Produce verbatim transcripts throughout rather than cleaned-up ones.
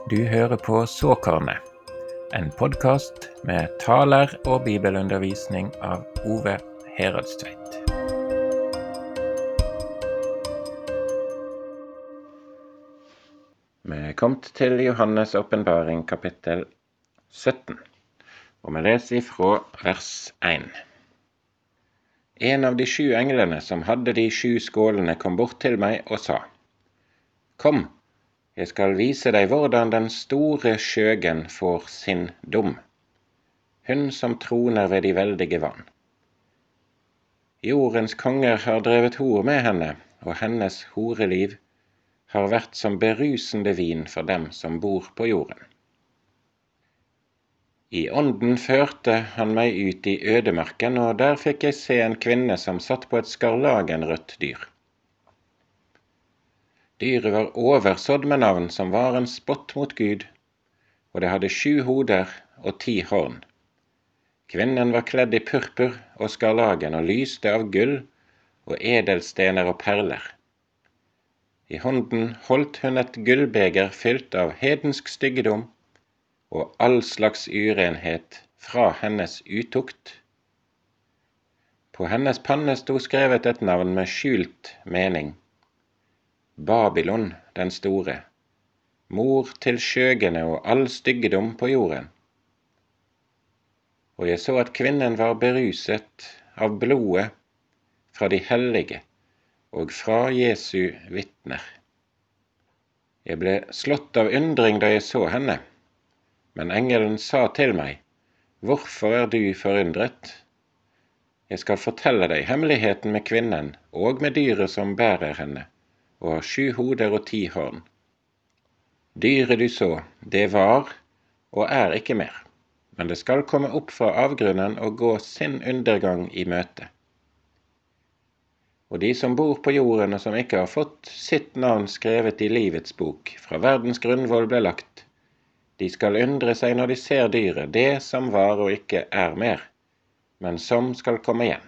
Du hører på Såkornet, en podcast med taler og bibelundervisning av Ove Heradstveit. Vi er kommet til Johannes åpenbaring kapittel sytten, og vi leser ifra vers én. En av de sju englene som hadde de sju skålene kom bort til meg og sa: Kom, jeg skal vise deg hvordan den store skjøgen får sin dom, hun som troner ved de veldige vann. Jordens konger har drevet hor med henne, og hennes horeliv har vært som berusende vin for dem som bor på jorden. I ånden førte han meg ut i ødemarken, og der fikk jeg se en kvinne som satt på et skarlagenrødt dyr. Dyret var oversådd med navn som var en spott mot Gud, og det hadde sju hoder og ti horn. Kvinnen var kledd i purpur og skarlagen og lyste av gull og edelstener og perler. I hånden holdt hun et gullbeger fylt av hedensk styggedom og all slags urenhet fra hennes utukt. På hennes panne sto skrevet et navn med skjult mening: Babylon den store, mor til skjøgene og all styggedom på jorden. Og jeg så at kvinnen var beruset av blodet fra de hellige og fra Jesu vitner. Jeg ble slått av undring da jeg så henne, men engelen sa til meg: Hvorfor er du forundret? Jeg skal fortelle deg hemmeligheten med kvinnen og med dyret som bærer henne, og har sju hoder og ti horn. Dyret du så, det var og er ikke mer, men det skal komme opp fra avgrunnen og gå sin undergang i møte. Og de som bor på jorden og som ikke har fått sitt navn skrevet i livets bok, fra verdens grunnvoll ble lagt, de skal undre seg når de ser dyret, det som var og ikke er mer, men som skal komme igjen.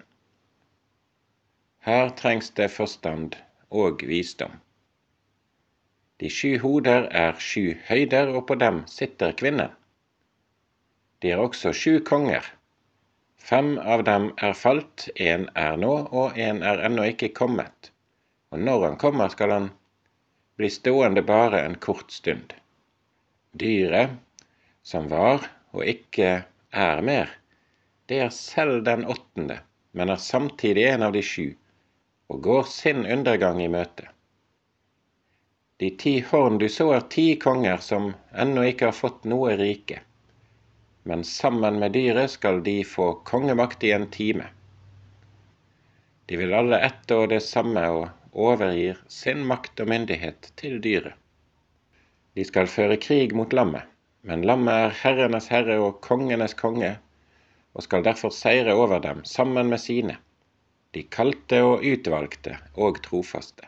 Her trengs det forstand og visdom. De sju hoder er sju høyder, og på dem sitter kvinnen. De er også sju konger. Fem av dem er falt, en er nå, og en er ennå ikke kommet. Og når han kommer, skal han bli stående bare en kort stund. Dyret, som var og ikke er mer, det er selv den åttende, men er samtidig en av de sju, og går sin undergang i møte. De ti horn du så er ti konger som ennå ikke har fått noe rike, men sammen med dyret skal de få kongemakt i en time. De vil alle ett og det samme og overgir sin makt og myndighet til dyret. De skal føre krig mot lammet, men lammet er herrenes herre og kongenes konge, og skal derfor seire over dem sammen med sine, de kalte og utvalgte og trofaste.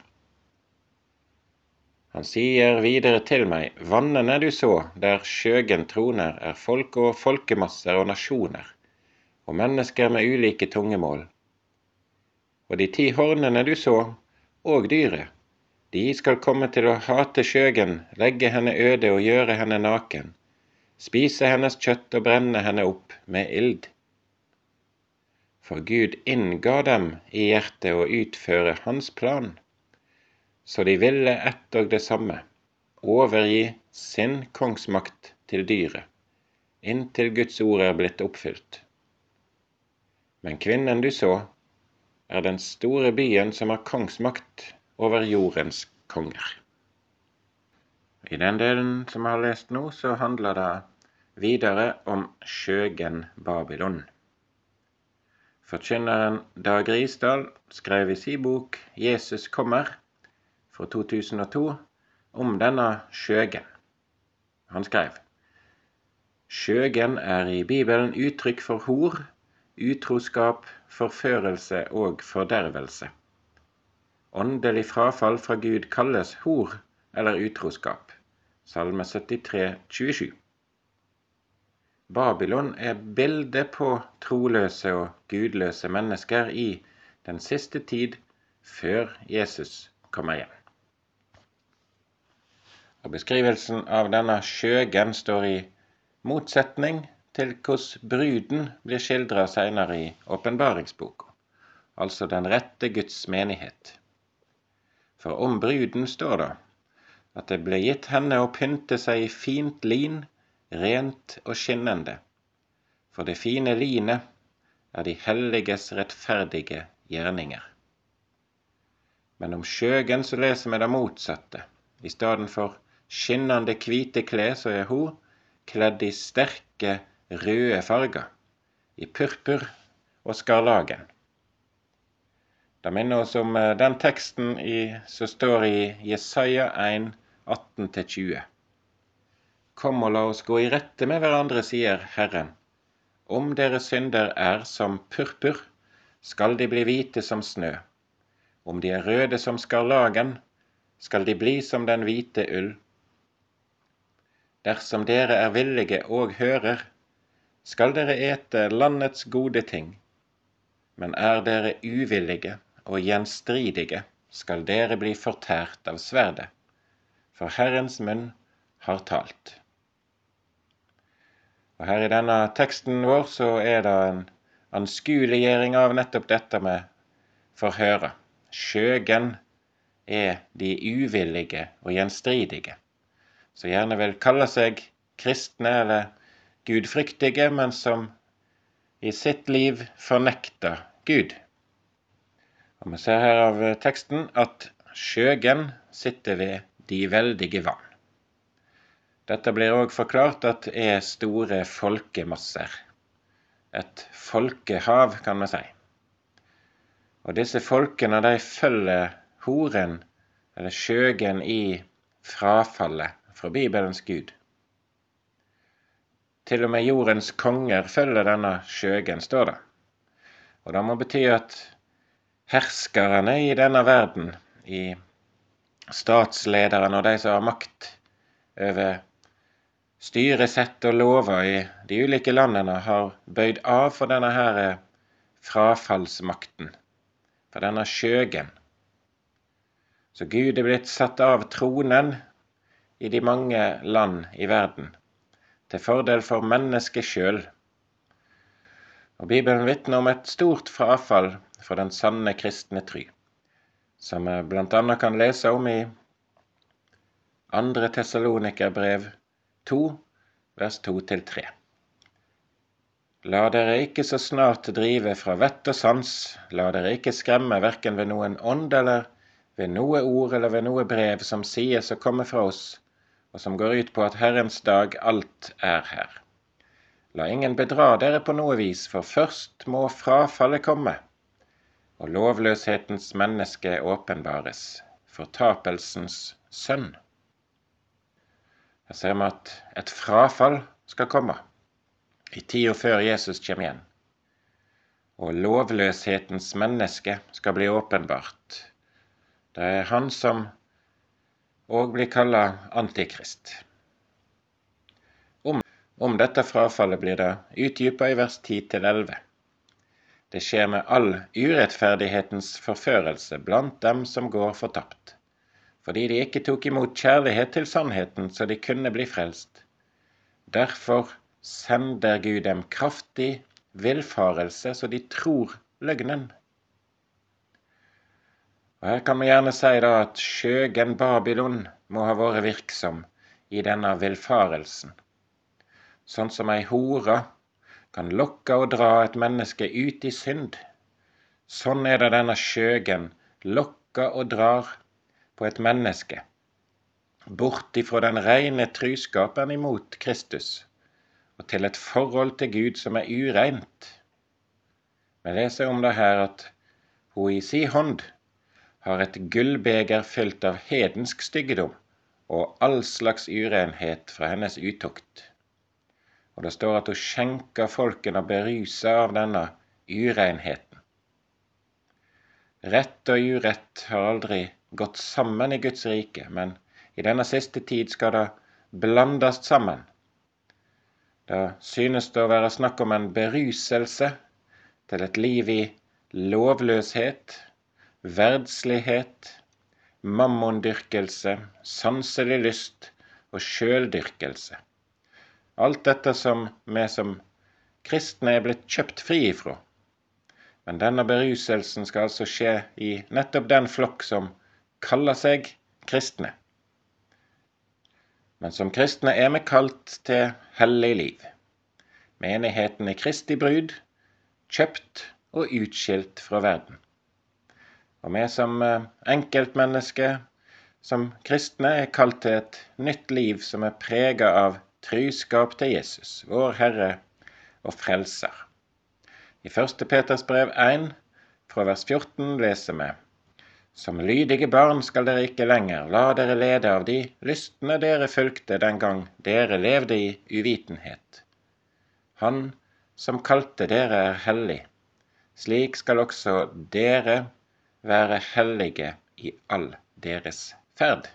Han sier videre til meg: Vannene du så, der skjøgen troner, er folk og folkemasser og nasjoner, og mennesker med ulike tungemål. Og de ti hornene du så, og dyret, de skal komme til å hate skjøgen, legge henne øde og gjøre henne naken, spise hennes kjøtt og brenne henne opp med ild. For Gud innga dem i hjertet å utføre hans plan, så de ville ett og det samme, overgi sin kongsmakt til dyret, inntil Guds ord er blitt oppfylt. Men kvinnen du så, er den store byen som har kongsmakt over jordens konger. I den delen som jeg har lest nå, så handler det videre om skjøgen Babylon. Forkynneren Dag Risdal skrev i sin bok Jesus kommer fra to tusen og to om denne skjøgen. Han skrev: Skjøgen er i Bibelen uttrykk for hor, utroskap, forførelse og fordervelse. Åndelig frafall fra Gud kalles hor eller utroskap. Salme syttitre, tjuesju. Babylon er bildet på troløse og gudløse mennesker i den siste tid før Jesus kommer igjen. Og beskrivelsen av denne skjøgen står i motsetning til hvordan bruden blir skildret senere i åpenbaringsboka, altså den rette Guds menighet. For om bruden står det at det ble gitt henne å pynte seg i fint lin, rent og skinnende, for det fine linet er de helliges rettferdige gjerninger. Men om skjøgen så leser vi det motsatte. I stedet for skinnende hvite klær så er hun kledd i sterke røde farger, i purpur og skarlagen. Det minner oss om den teksten i, som står i Jesaja en, atten til tjue. Kom og la oss gå i rette med hverandre, sier Herren. Om deres synder er som purpur, skal de bli hvite som snø. Om de er røde som skarlagen, skal de bli som den hvite ull. Dersom dere er villige og hører, skal dere ete landets gode ting. Men er dere uvillige og gjenstridige, skal dere bli fortært av sverdet, for Herrens munn har talt. Og her i denne teksten vår så er det en anskueliggjøring av nettopp dette med forhøre. Skjøgen er de uvillige og gjenstridige, så gjerne vil kalle seg kristne eller gudfryktige, men som i sitt liv fornekter Gud. Og vi ser her av teksten at skjøgen sitter ved de veldige vann. Dette blir også forklart at det er store folkemasser. Et folkehav, kan man si. Og disse folkene, de følger horen, eller skjøgen i frafallet fra Bibelens Gud. Til og med jordens konger følger denne skjøgen, står det. Og det må bety at herskerne i denne verden, i statslederne og de som har makt over styresett og lover i de ulike landene, har bøyd av for denne her frafallsmakten, for denne skjøgen. Så Gud er blitt satt av tronen i de mange land i verden, til fordel for mennesket selv. Og Bibelen vitner om et stort frafall for den sanne kristne tro, som vi blant annet kan lese om i andre Tessalonikerbrev to, vers to til tre. La dere ikke så snart drive fra vett og sans, la dere ikke skremme hverken ved noen ånd eller ved noe ord eller ved noe brev som sies å komme fra oss, og som går ut på at Herrens dag alt er her. La ingen bedra dere på noe vis, for først må frafallet komme, og lovløshetens menneske åpenbares, fortapelsens sønn. Her ser vi at et frafall skal komme, i tida før Jesus kommer igjen. Og lovløshetens menneske skal bli åpenbart. Det er han som og blir kallet antikrist. Om, om dette frafallet blir det utdypet i vers ti til elleve. Det skjer med all urettferdighetens forførelse blant dem som går fortapt, fordi de ikke tok imot kjærlighet til sannheten så de kunne bli frelst. Derfor sender Gud dem kraftig villfarelse så de tror løgnen. Og her kan vi gjerne si da at skjøgen Babylon må ha vært virksom i denne villfarelsen. Sånn som ei hora kan lokke og dra et menneske ut i synd. Sånn er det denne skjøgen lokker og drar på et menneske, bort ifra den rene truskapen imot Kristus, og til et forhold til Gud som er ureint. Vi leser om det her at hun i si hånd har et gullbeger fylt av hedensk styggedom og all slags urenhet fra hennes utukt. Og det står at hun skjenker folkene og beruser av denne urenheten. Rett og urett har aldri gått sammen i Guds rike, men i denne siste tid skal det blandes sammen. Det synes det å være snakk om en beruselse til et liv i lovløshet, verdslighet, mammondyrkelse, sanselig lyst og sjøldyrkelse. Alt dette som vi som kristne er blitt kjøpt fri ifra. Men denne beruselsen skal altså skje i nettopp den flokk som kaller seg kristne. Men som kristne er vi kalt til hellig liv. Menigheten er Kristi brud, kjøpt og utskilt fra verden. Og vi som enkeltmennesker, som kristne, er kalt til et nytt liv som er preget av truskap til Jesus, vår Herre og Frelser. I første Peters brev én, fra vers fjorten, leser vi: Som lydige barn skal dere ikke lenger la dere lede av de lystne dere fulgte den gang dere levde i uvitenhet. Han som kalte dere er hellig, slik skal også dere være hellige i all deres ferd.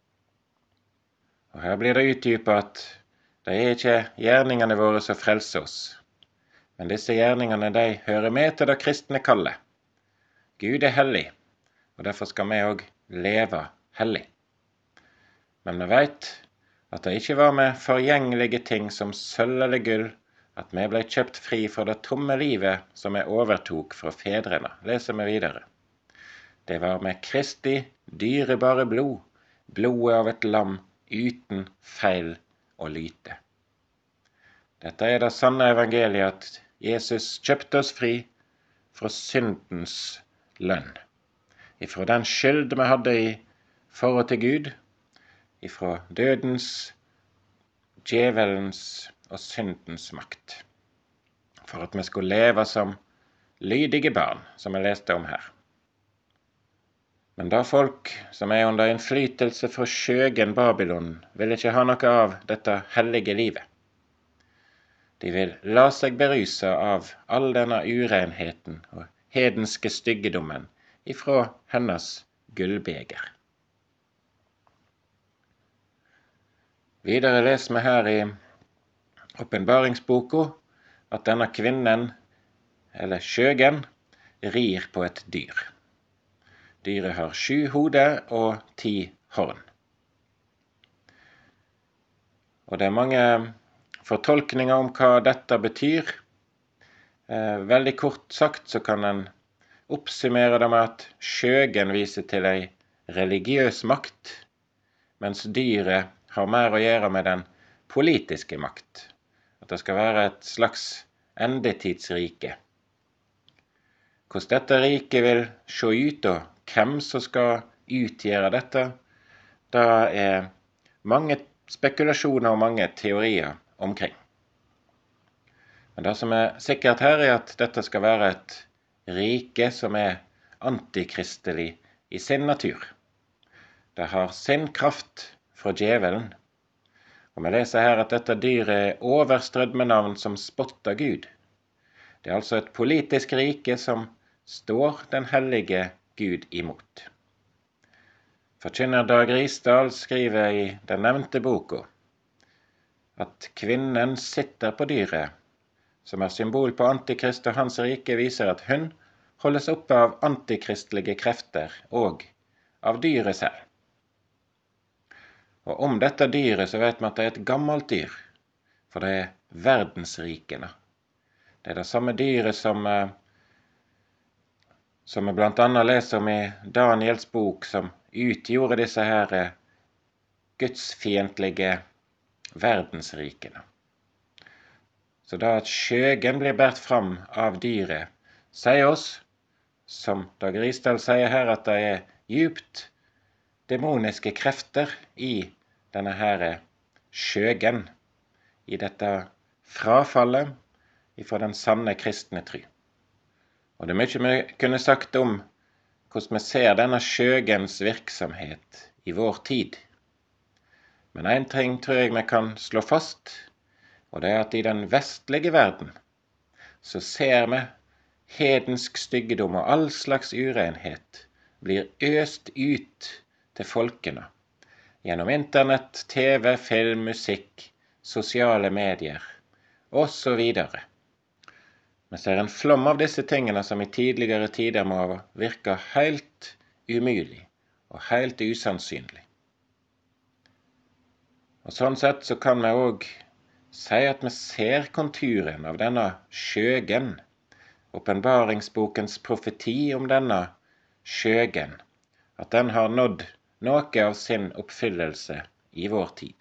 Og her blir det utdypet at det er ikke gjerningene våre som frelser oss, men disse gjerningene de hører med til det kristne kallet. Gud er hellig, og derfor skal vi også leve hellig. Men vi vet at det ikke var med forgjengelige ting som sølv eller gull at vi ble kjøpt fri for det tomme livet som vi overtok fra fedrene. Leser vi videre. Det var med Kristi dyrebare blod, blodet av et lam uten feil og lyte. Dette er det sanne evangeliet at Jesus kjøpte oss fri fra syndens lønn, ifra den skyld vi hadde i forhold til Gud, ifra dødens, djevelens og syndens makt, for at vi skulle leve som lydige barn, som jeg leste om her. Men da folk som er under innflytelse fra skjøgen Babylon, vil ikke ha noe av dette hellige livet. De vil la seg beruse av all denne urenheten og hedenske styggedommen ifra hennes gullbeger. Videre leser vi her i åpenbaringsboka at denne kvinnen, eller skjøgen, rir på et dyr. Dyret har sju hoder og ti horn. Og det er mange fortolkninger om hva dette betyr. Eh, veldig kort sagt så kan en oppsummere det med at skjøgen viser til en religiøs makt, mens dyret har mer å gjøre med den politiske makt. At det skal være et slags endetidsrike. Hvordan dette riket vil se ut, og hvem som skal utgjøre dette, da er mange spekulasjoner og mange teorier omkring. Men det som er sikkert her er at dette skal være et rike som er antikristelig i sin natur. Det har sin kraft fra djevelen. Og vi leser her at dette dyret er overstrødd med navn som spotter Gud. Det er altså et politisk rike som står den hellige Gud imot. Forkynner Dag Risdal skriver i den nevnte boka at kvinnen sitter på dyret, som er symbol på antikrist og hans rike, viser at hun holdes oppe av antikristelige krefter og av dyret selv. Og om dette dyret så vet vi at det er et gammelt dyr, for det er verdensrikene. Det er det samme dyret som, som vi blant annet leser om i Daniels bok, som utgjorde disse her gudsfiendtlige verdensrikene. Så da at skjøgen blir båret fram av dyret, sier oss, som Dag Risdal sier her, at det er djupt demoniske krefter i denne her skjøgen, i dette frafallet ifra den sanne kristne tro. Og det er mye vi kunne sagt om hvordan vi ser denne skjøgens virksomhet i vår tid. Men en ting tror jeg vi kan slå fast, og det er at i den vestlige verden så ser vi hedensk styggedom og all slags urenhet blir øst ut til folkene, gjennom internett, tv, film, musikk, sosiale medier, og så videre. Vi ser en flom av disse tingene som i tidligere tider må virke helt umulig og helt usannsynlig. Og sånn sett så kan vi også si at vi ser konturen av denne skjøgen, åpenbaringsbokens profeti om denne skjøgen, at den har nådd noe av sin oppfyllelse i vår tid.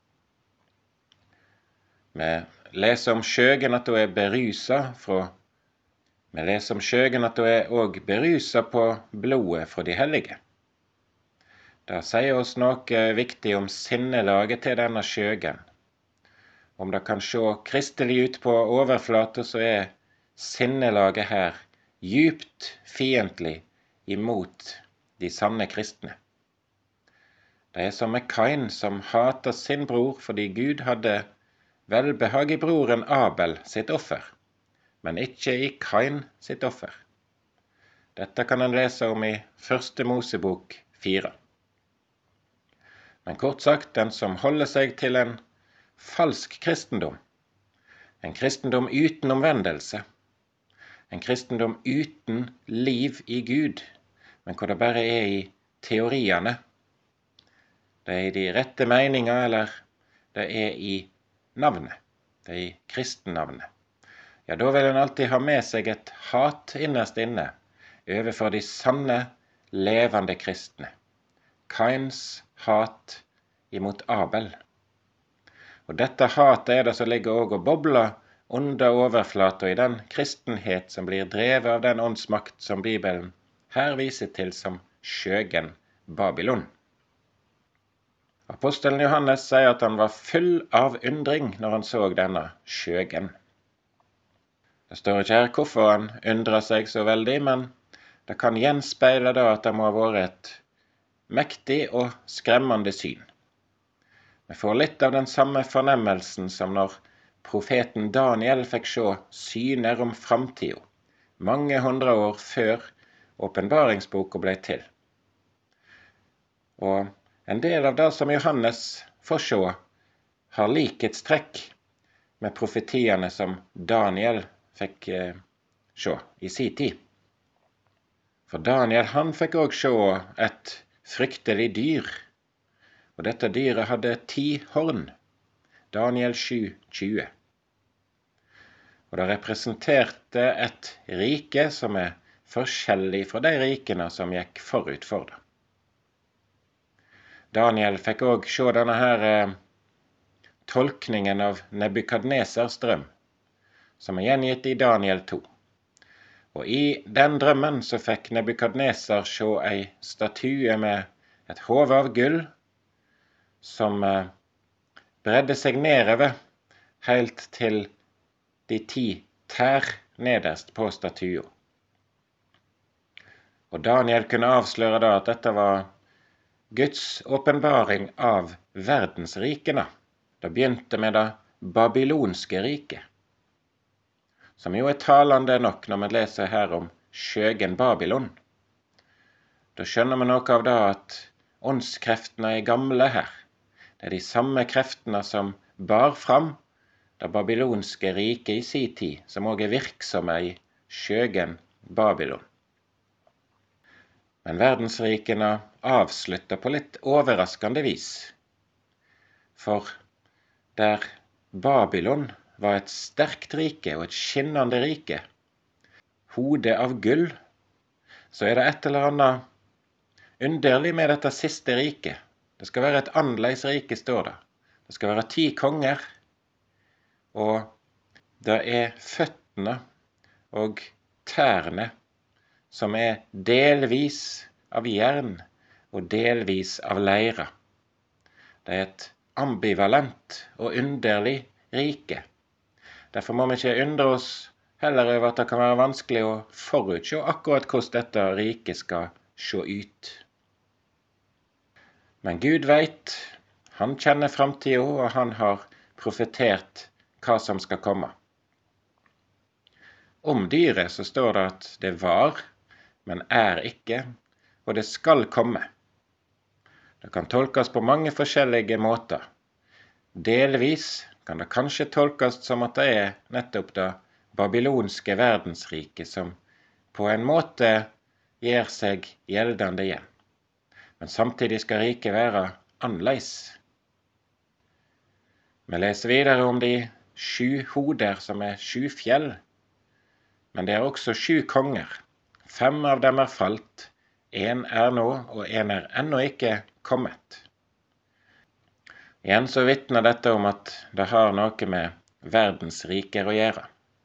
Vi leser om skjøgen at hun er beruset fra Vi leser om skjøgen at hun er også beruset på blodet fra de hellige. Det sier oss noe viktig om sinnelaget til denne skjøgen. Om det kan se kristelig ut på overflate, så er sinnelaget her djupt fiendtlig imot de sanne kristne. Det er som med Kain, som hater sin bror fordi Gud hadde velbehag i broren Abel sitt offer, men ikke i Kain sitt offer. Dette kan en lese om i første Mosebok fire. Men kort sagt, den som holder seg til en falsk kristendom, en kristendom uten omvendelse, en kristendom uten liv i Gud, men hvor det bare er i teoriene, det er i de rette meninger, eller det er i navnet, det er i kristennavnet. Ja, da vil en alltid ha med seg et hat innerst inne overfor de sanne, levende kristne. Kains hat imot Abel. Og dette hatet er det som ligger også og bobler under overflata i den kristenhet som blir drevet av den åndsmakt som Bibelen her viser til som skjøgen Babylon. Apostelen Johannes sier at han var full av undring når han så denne skjøgen. Det står ikke her hvorfor han undrer seg så veldig, men det kan gjenspeile da at det må ha vært et mektig og skremmende syn. Vi får litt av den samme fornemmelsen som når profeten Daniel fikk se syner om framtiden, mange hundre år før åpenbaringsboka ble til. Og en del av det som Johannes får se, har likhetstrekk med profetiene som Daniel fikk eh, se i sin tid. For Daniel, han fikk også se et fryktelig dyr, og dette dyret hadde ti horn, Daniel sju tjue. Og det representerte et rike som er forskjellig fra de rikene som gikk forut for det. Daniel fikk også se denne her eh, tolkningen av Nebukadnesars drøm, som er gjengitt i Daniel to. Og i den drømmen så fikk Nebukadnesar se ei statue med et hode av gull, som eh, bredde seg nedover helt til de ti tær nederst på statua. Og Daniel kunne avsløre da at dette var Guds åpenbaring av verdensrikene. Det begynte med det babylonske riket, som jo er talende nok når vi leser her om skjøgen Babylon. Da skjønner vi noe av det at åndskreftene er gamle her. Det er de samme kreftene som bar fram det babylonske riket i sin tid, som også er virksomme i skjøgen Babylon. Men verdensrikene avslutter på litt overraskende vis. For der Babylon var et sterkt rike og et skinnende rike, hode av gull, så er det et eller annet underlig med dette siste riket. Det skal være et annerledes rike, står det. Det skal være ti konger, og det er føttene og tærne som er delvis av jern og delvis av leire. Det er et ambivalent og underlig rike. Derfor må vi ikke undre oss heller over at det kan være vanskelig å forutse akkurat hvordan dette riket skal se ut. Men Gud vet, han kjenner framtiden, og han har profetert hva som skal komme. Om dyret så står det at det var, men er ikke, og det skal komme. Det kan tolkes på mange forskjellige måter. Delvis kan det kanskje tolkes som at det er nettopp det babylonske verdensriket som på en måte gjør seg gjeldende igjen. Men samtidig skal riket være annerledes. Vi leser videre om de sju hoder som er sju fjell, men det er også sju konger. Fem av dem er falt, en er nå, og en er ennå ikke kommet. Igjen så vitner dette om at det har noe med verdens riker å gjøre.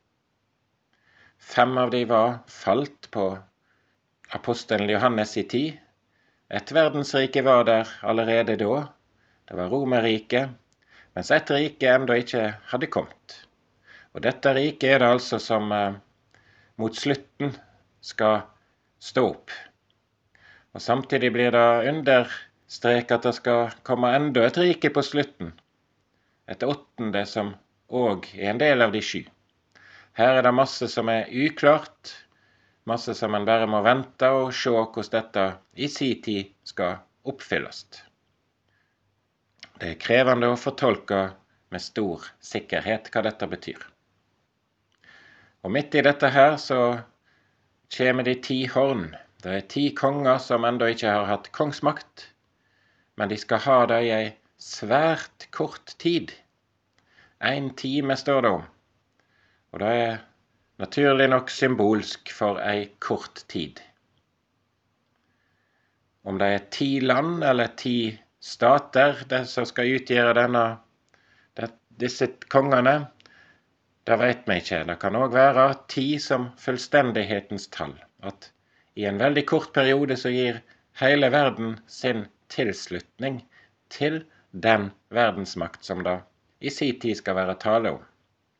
Fem av de var falt på apostelen Johannes i tid. Et verdensrike var der allerede da. Det var Romerriket, mens et rike enda ikke hadde kommet. Og dette riket er det altså som eh, mot slutten skal stå opp. Og samtidig blir det understreket at det skal komme enda et rike på slutten. Et åttende som også er en del av de sju. Her er det masse som er uklart, masse som en bare må vente og se hvordan dette i sin tid skal oppfylles. Det er krevende å fortolke med stor sikkerhet hva dette betyr. Og midt i dette her så kommer de ti horn. Det er ti konger som enda ikke har hatt kongsmakt, men de skal ha det i en svært kort tid. En time står det om. Og det er naturlig nok symbolsk for en kort tid. Om det er ti land eller ti stater det som skal utgjøre denne, det, disse kongene, det vet vi ikke. Det kan også være ti som fullstendighetens tall. At i en veldig kort periode så gir hele verden sin tilslutning til den verdensmakt som det i sin tid skal være tale om.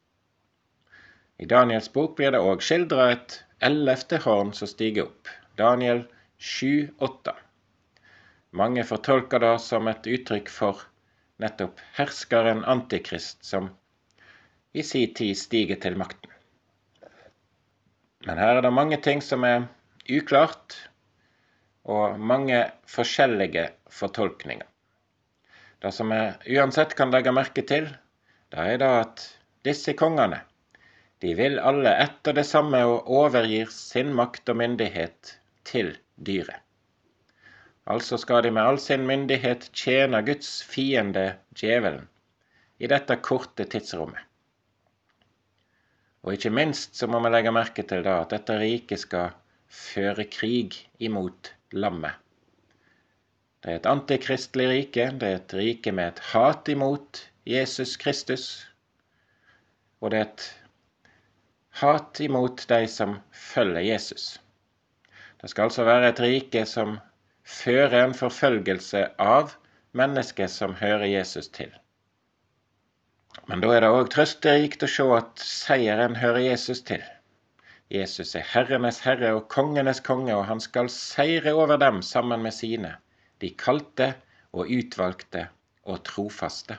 I Daniels bok blir det også skildret et ellevte horn som stiger opp. Daniel sju åtte. Mange fortolker det som et uttrykk for nettopp herskeren Antikrist som i sin tid stiger til makten. Men her er det mange ting som er uklart, og mange forskjellige fortolkninger. Det som jeg uansett kan legge merke til, det er da at disse kongene, de vil alle etter det samme og overgir sin makt og myndighet til dyret. Altså skal de med all sin myndighet tjene Guds fiende, djevelen, i dette korte tidsrommet. Og ikke minst så må vi legge merke til da at dette riket skal føre krig imot lammet. Det er et antikristelig rike, det er et rike med et hat imot Jesus Kristus, og det er et hat imot de som følger Jesus. Det skal altså være et rike som fører en forfølgelse av mennesker som hører Jesus til. Men da er det også trøsterikt å se at seieren hører Jesus til. Jesus er herrenes herre og kongenes konge, og han skal seire over dem sammen med sine, de kalte og utvalgte og trofaste.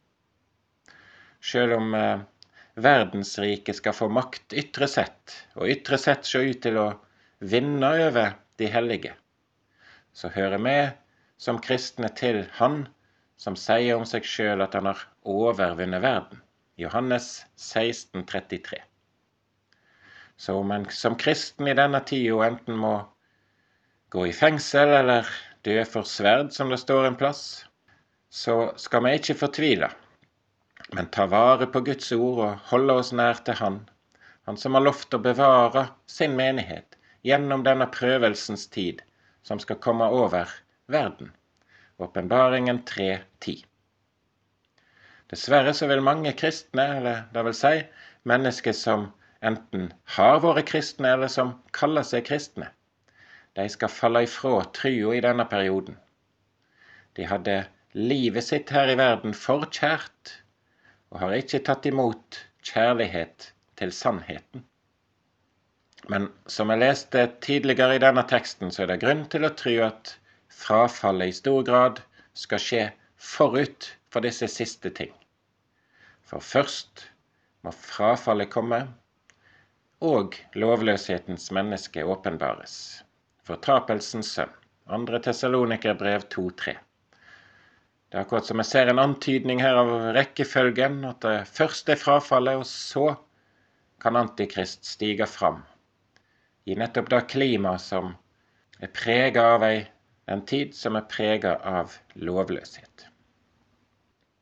Selv om eh, verdensriket skal få makt ytre sett, og ytre sett se ut til å vinne over de hellige, så hører vi som kristne til han som sier om seg selv at han har overvunnet verden. Johannes seksten trettitre. Så om en som kristen i denne tiden enten må gå i fengsel eller dø for sverd, som det står en plass, så skal vi ikke fortvile, men ta vare på Guds ord og holde oss nær til han, han som har lovt å bevare sin menighet gjennom denne prøvelsens tid, som skal komme over verden. Åpenbaringen tre ti. Dessverre så vil mange kristne, eller det vil si, mennesker som enten har vært kristne eller som kaller seg kristne, de skal falle ifra trua i denne perioden. De hadde livet sitt her i verden for kjært, og har ikke tatt imot kjærlighet til sannheten. Men som jeg leste tidligere i denne teksten, så er det grunn til å tro at frafallet i stor grad skal skje forut for disse siste ting. For først må frafallet komme, og lovløshetens menneske åpenbares. Fortapelsens sønn. Andre Tessalonikerbrev to tre. Det er akkurat som jeg ser en antydning her av rekkefølgen, at det først er frafallet, og så kan Antikrist stige fram i nettopp det klima som er preget av en tid som er preget av lovløshet.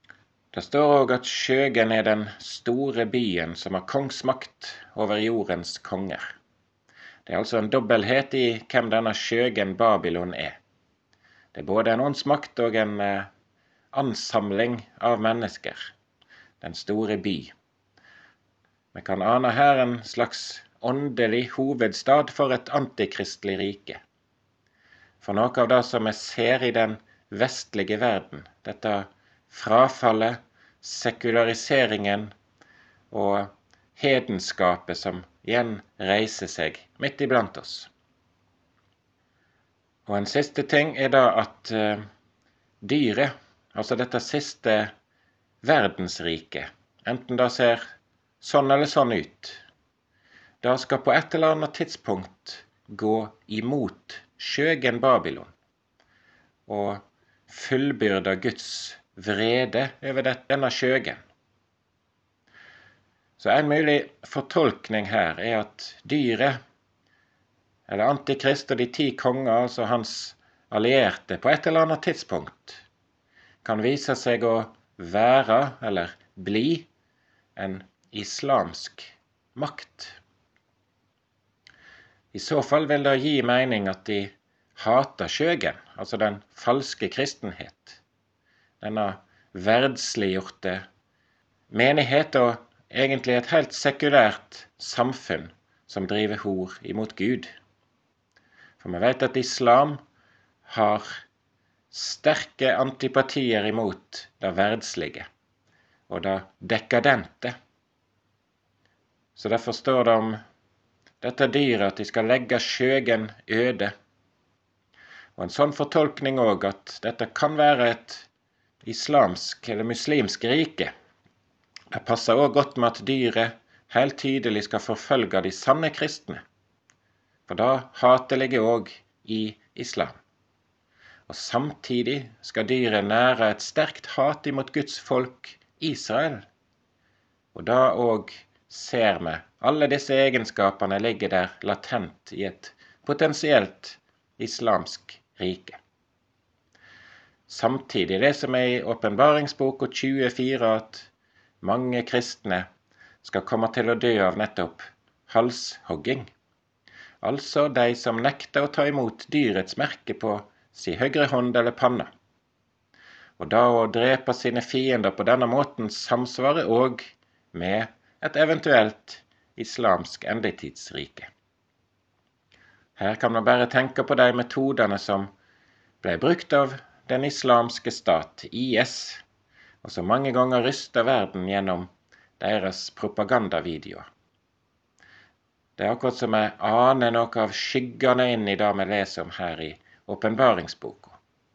Det står også at Skjøgen er den store byen som har kongsmakt over jordens konger. Det er altså en dobbelthet i hvem denne Skjøgen Babylon er. Det er både en åndsmakt og en eh, ansamling av mennesker, den store by. Vi kan ane her en slags åndelig hovedstad for et antikristlig rike. For noe av det som vi ser i den vestlige verden, dette frafallet, sekulariseringen og hedenskapet som igjen reiser seg midt iblant oss. Og en siste ting er da at uh, dyret, altså dette siste verdensriket, enten det ser sånn eller sånn ut, det skal på et eller annet tidspunkt gå imot Skjøgen Babylon og fullbyrda Guds vrede over denne skjøgen. Så en mulig fortolkning her er at dyret, eller Antikrist og de ti konger, altså hans allierte, på et eller annet tidspunkt kan vise seg å være, eller bli, en islamsk makt. I så fall vil det gi mening at de hater skjøgen, altså den falske kristenhet. Denne verdsliggjorte menighet og egentlig et helt sekulært samfunn som driver hor imot Gud. For vi vet at islam har sterke antipatier imot det verdslige og det dekadente. Så derfor står det om dette dyret at de skal legge skjøgen øde. Og en sånn fortolkning også at dette kan være et islamsk eller muslimsk rike. Det passer også godt med at dyret helt tydelig skal forfølge de sanne kristne. For da hatet ligger også i islam. Og samtidig skal dyret nære et sterkt hat imot Guds folk Israel. Og da også ser vi alle disse egenskapene ligger der latent i et potensielt islamsk rike. Samtidig leser vi i Åpenbaringsboka tjuefire at mange kristne skal komme til å dø av nettopp halshogging. Altså de som nekter å ta imot dyrets merke på sin høyre hånd eller panna. Og da å drepe sine fiender på denne måten samsvarer også med et eventuelt islamsk endetidsrike. Her kan man bare tenke på de metodene som ble brukt av den islamske stat, I S, og som mange ganger ryster verden gjennom deres propagandavideoer. Det er akkurat som jeg aner noe av skyggene inn i det vi leser om her i Åpenbaringsboka.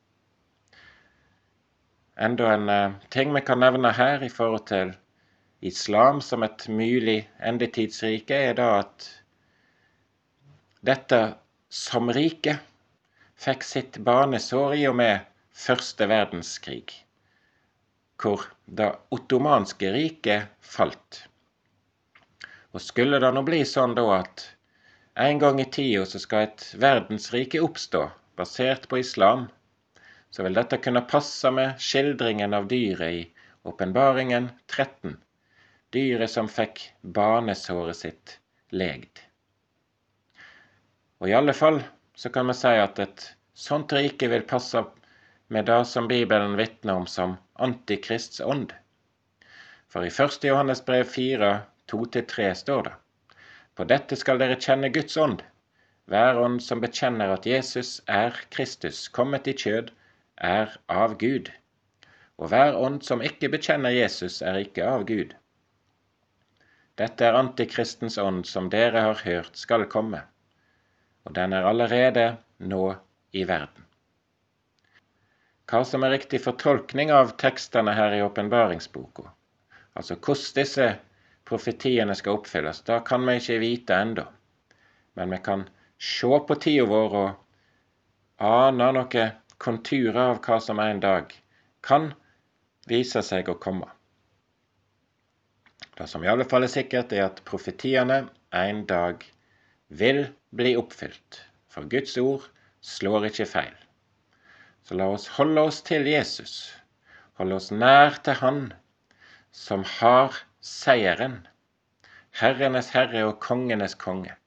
Enda en uh, ting vi kan nevne her i forhold til islam som et mulig endetidsrike, er da at dette som rike fikk sitt banesår i og med første verdenskrig, hvor det ottomanske riket falt. Og skulle det nå bli sånn da at en gang i tida så skal et verdensrike oppstå, basert på islam, så vil dette kunne passe med skildringen av dyret i Åpenbaringen tretten, dyret som fikk banesåret sitt legd. Og i alle fall så kan vi si at et sånt rike vil passe med det som Bibelen vitner om som antikrists ånd. For i første Johannes brev fire, to til tre står det: På dette skal dere kjenne Guds ånd. Hver ånd som bekjenner at Jesus er Kristus, kommet i kjød, er av Gud. Og hver ånd som ikke bekjenner Jesus, er ikke av Gud. Dette er antikristens ånd som dere har hørt skal komme, og den er allerede nå i verden. Hva som er riktig fortolkning av tekstene her i Åpenbaringsboka, altså hvordan disse profetiene skal oppfylles, da kan vi ikke vite enda. Men vi kan se på tida vår og ane noen konturer av hva som en dag kan vise seg å komme. Det som i alle fall er sikkert, er at profetiene en dag vil bli oppfylt, for Guds ord slår ikke feil. Så la oss holde oss til Jesus, holde oss nær til Han som har seieren, herrenes herre og kongenes konge.